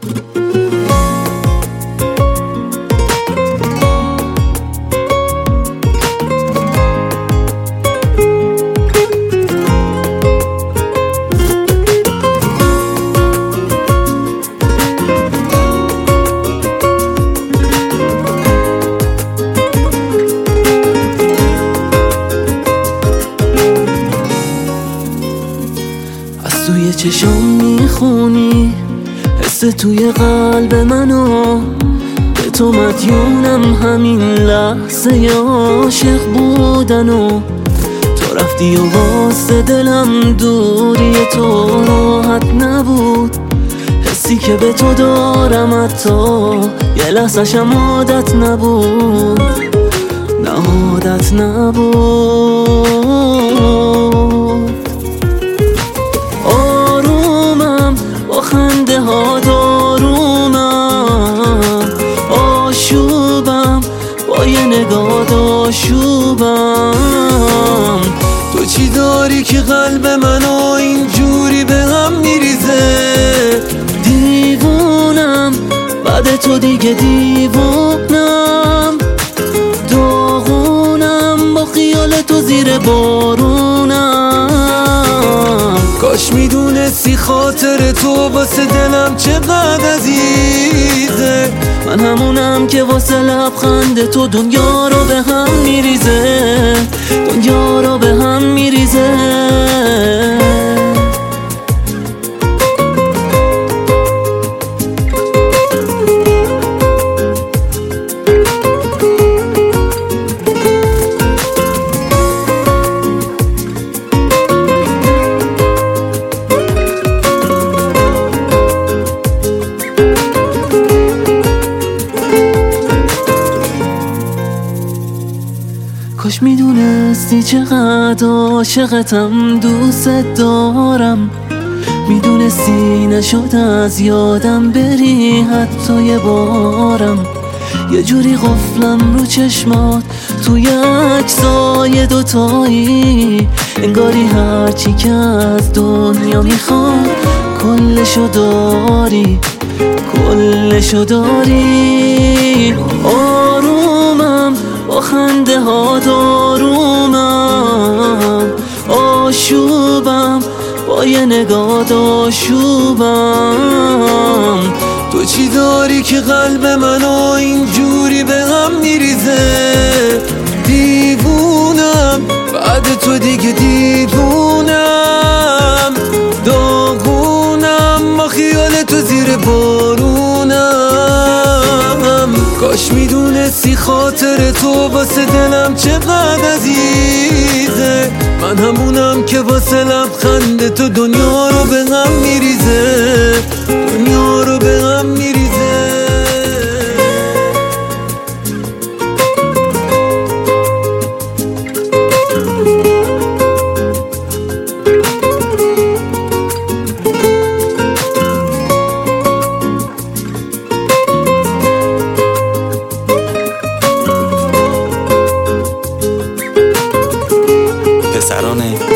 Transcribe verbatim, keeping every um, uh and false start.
توی چشم میخونی حس توی قلب منو، به تو مدیونم همین لحظه عاشق بودنو. تو رفتی و واسه دلم دوری تو راحت نبود، حسی که به تو دارم حتی یه لحظه‌شم عادت نبود، نه عادت نبود. خنده ها دارومم، آشوبم با یه نگاه آشوبم. تو چی داری که قلب منو اینجوری به هم میریزه؟ دیوونم بعد تو دیگه دیوونم، داغونم با خیال تو زیر بارونم. کاش میدونستی خاطر تو واسه دلم چقدر عزیزه. من همونم که واسه لبخند تو دنیا رو به هم میریزه، دنیا رو به هم میریزه. کاش میدونستی چقدر عاشقتم، دوست دارم. میدونستی نشد از یادم بری حتی یه بارم. یه جوری قفلم رو چشمات توی عکسای دوتایی، انگاری هرچی که از دنیا میخوام کلشو داری، کلشو داری. آرومم با خنده ها دارومم، آشوبم با یه نگاه آشوبم. تو چی داری که قلب منو اینجوری به هم میریزه؟ دیوونم بعد تو دیگه دیوونم، داغونم با خیال تو زیر بارونم. کاش میدونستی خاطر تو واسه دلم چقدر عزیزه. من همونم که واسه لبخند تو دنیا رو به هم میریزه، دنیا رو به هم میریزه. پسران